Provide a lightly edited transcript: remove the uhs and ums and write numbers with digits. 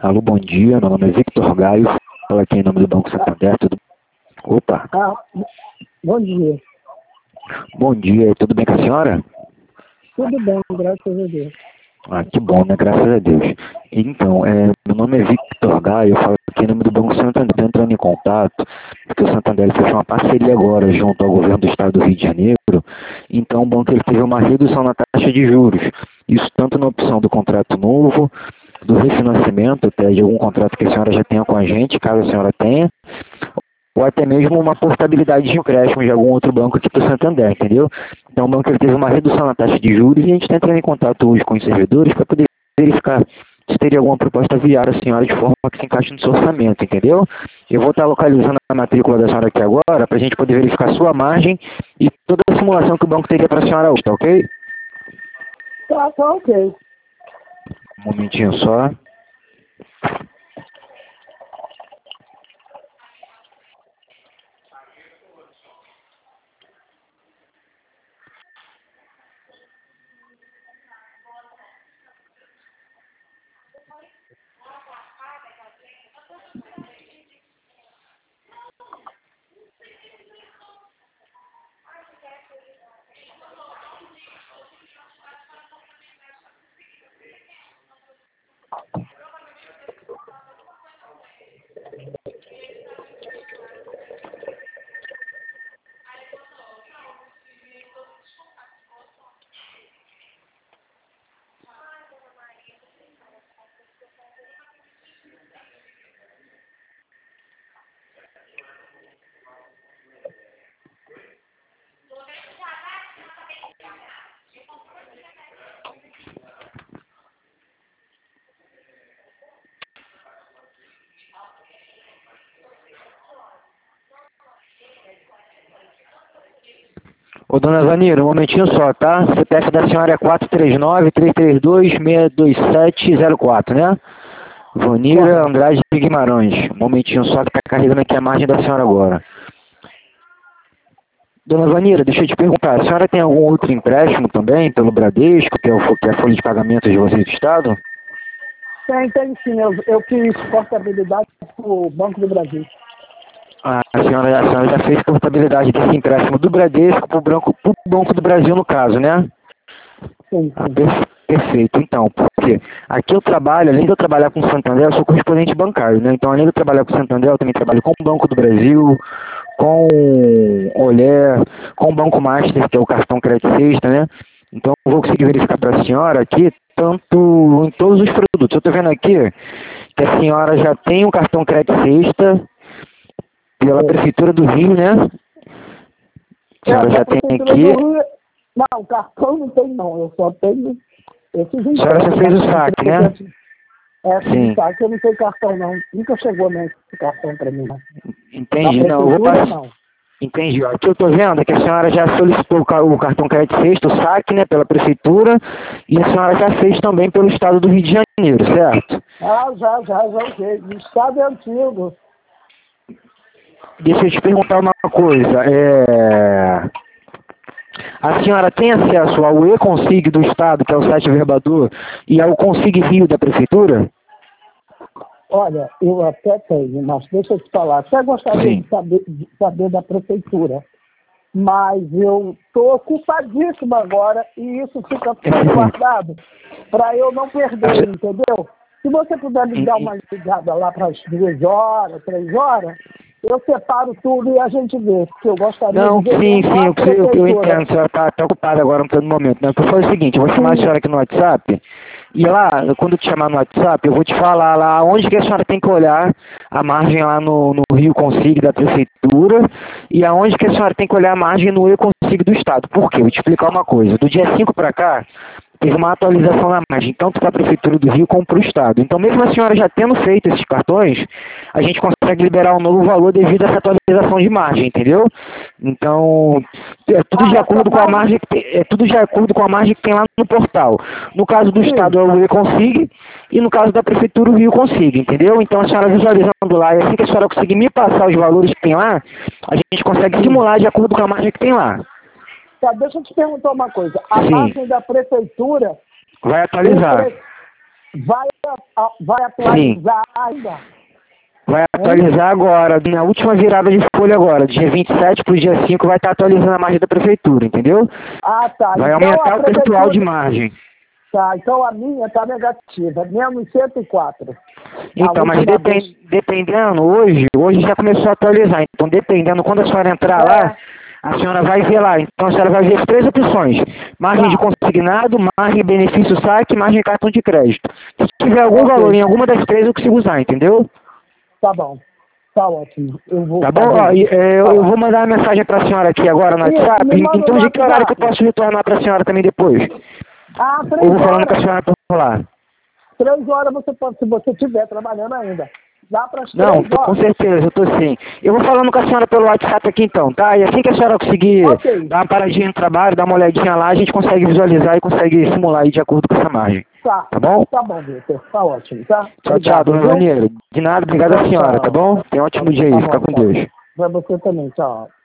Alô, bom dia. Meu nome é Victor Gaio. Fala aqui em nome do Banco Santander. Tudo... Opa. Bom dia. Bom dia. Tudo bem com a senhora? Tudo bem, graças a Deus. Ah, que bom, né? Graças a Deus. Então, meu nome é Victor Gaio. Eu falo aqui em nome do Banco Santander. Estou entrando em contato, porque o Santander fechou uma parceria agora junto ao governo do estado do Rio de Janeiro. Então, o banco ele teve uma redução na taxa de juros. Isso tanto na opção do contrato novo, do refinanciamento, até de algum contrato que a senhora já tenha com a gente, caso a senhora tenha, ou até mesmo uma portabilidade de empréstimo de algum outro banco aqui para o Santander, entendeu? Então o banco ele teve uma redução na taxa de juros e a gente está entrando em contato hoje com os servidores para poder verificar se teria alguma proposta viária à senhora de forma que se encaixe no seu orçamento, entendeu? Eu vou estar localizando a matrícula da senhora aqui agora para a gente poder verificar a sua margem e toda a simulação que o banco teria para a senhora hoje, tá ok? Tá ok. Um momentinho só. Ô, dona Vanira, um momentinho só, tá? O CPF da senhora é 439-332-62704, né? Vanira Andrade de Guimarães. Um momentinho só que tá carregando aqui a margem da senhora agora. Dona Vanira, deixa eu te perguntar, a senhora tem algum outro empréstimo também, pelo Bradesco, que é a folha de pagamento de vocês do Estado? Tem sim. Eu fiz portabilidade para o Banco do Brasil. Ah, a senhora já fez portabilidade desse empréstimo do Bradesco pro Banco do Brasil, no caso, né? Sim. Ah, perfeito. Então, porque aqui eu trabalho, além de eu trabalhar com o Santander, eu sou correspondente bancário, né? Então, além de eu trabalhar com o Santander, eu também trabalho com o Banco do Brasil, com o Olé, com o Banco Master, que é o cartão crédito sexta, né? Então, eu vou conseguir verificar para a senhora aqui, tanto em todos os produtos. Eu estou vendo aqui que a senhora já tem um cartão crédito sexta pela Prefeitura do Rio, né? A senhora já tem aqui... Não, cartão não tem não, eu só tenho... Eu fiz a senhora já fez o saque, né? Fiz o saque, eu não tenho cartão não. Nunca chegou nem esse cartão para mim, não. Entendi, não, eu vou passar... Não. Entendi, ó. O que eu tô vendo é que a senhora já solicitou o cartão crédito sexto, o saque, né, pela Prefeitura, e a senhora já fez também pelo Estado do Rio de Janeiro, certo? Ah, já usei. O Estado é antigo. Deixa eu te perguntar uma coisa, a senhora tem acesso ao e-Consig do Estado, que é o site Verbador, e ao Consig Rio da Prefeitura? Olha, eu até tenho, mas deixa eu te falar, até gostaria de saber da Prefeitura, mas eu estou ocupadíssimo agora e isso fica tudo guardado para eu não perder, entendeu? Se você puder me dar uma ligada lá para as 2 horas, 3 horas, eu separo tudo e a gente vê, porque eu gostaria de ver. Sim, eu entendo, a senhora está ocupada agora no momento, né? Porque foi o seguinte, eu vou chamar a senhora aqui no WhatsApp, e lá, quando eu te chamar no WhatsApp, eu vou te falar lá onde que a senhora tem que olhar a margem lá no Rio Consig da Prefeitura, e aonde que a senhora tem que olhar a margem no Rio Consig do Estado. Por quê? Eu vou te explicar uma coisa, do dia 5 para cá, teve uma atualização na margem, tanto para a Prefeitura do Rio como para o Estado. Então, mesmo a senhora já tendo feito esses cartões, a gente consegue liberar um novo valor devido a essa atualização de margem, entendeu? Então, é tudo de acordo com a margem que tem lá no portal. No caso do Estado, é o Rio Consig, e no caso da Prefeitura, o Rio Consig, entendeu? Então, a senhora visualizando lá, e assim que a senhora conseguir me passar os valores que tem lá, a gente consegue simular de acordo com a margem que tem lá. Tá, deixa eu te perguntar uma coisa. A margem da Prefeitura... Vai atualizar. Vai vai atualizar ainda? Vai atualizar agora, na última virada de folha agora, dia 27 para o dia 5 vai estar atualizando a margem da prefeitura, entendeu? Ah, tá. Vai então, aumentar o percentual de margem. Tá, então a minha está negativa, menos 104. Então, mas dependendo, hoje já começou a atualizar, então dependendo, quando a senhora entrar lá, a senhora vai ver lá, então a senhora vai ver as 3 opções, margem de consignado, margem benefício saque, margem de cartão de crédito. Se tiver algum valor em alguma das 3, eu consigo usar, entendeu? Tá bom, tá ótimo. Eu vou tá bom? Ó, eu vou mandar uma mensagem para a senhora aqui agora no WhatsApp, então de que horário que eu posso retornar para a senhora também depois? 3 Ou vou falando com a senhora por lá? 3 horas você pode, se você estiver trabalhando ainda. Dá para as 3 Não, horas. com certeza, eu tô sim. Eu vou falando com a senhora pelo WhatsApp aqui então, tá? E assim que a senhora conseguir dar uma paradinha no trabalho, dar uma olhadinha lá, a gente consegue visualizar e consegue simular aí de acordo com essa margem. Tá bom? Tá bom, Vitor. Tá ótimo, tá? Tchau, tchau, dona Vaneira. De nada, obrigado a senhora, tá bom? Tenha um ótimo dia aí, fica com Deus. Pra você também, tchau.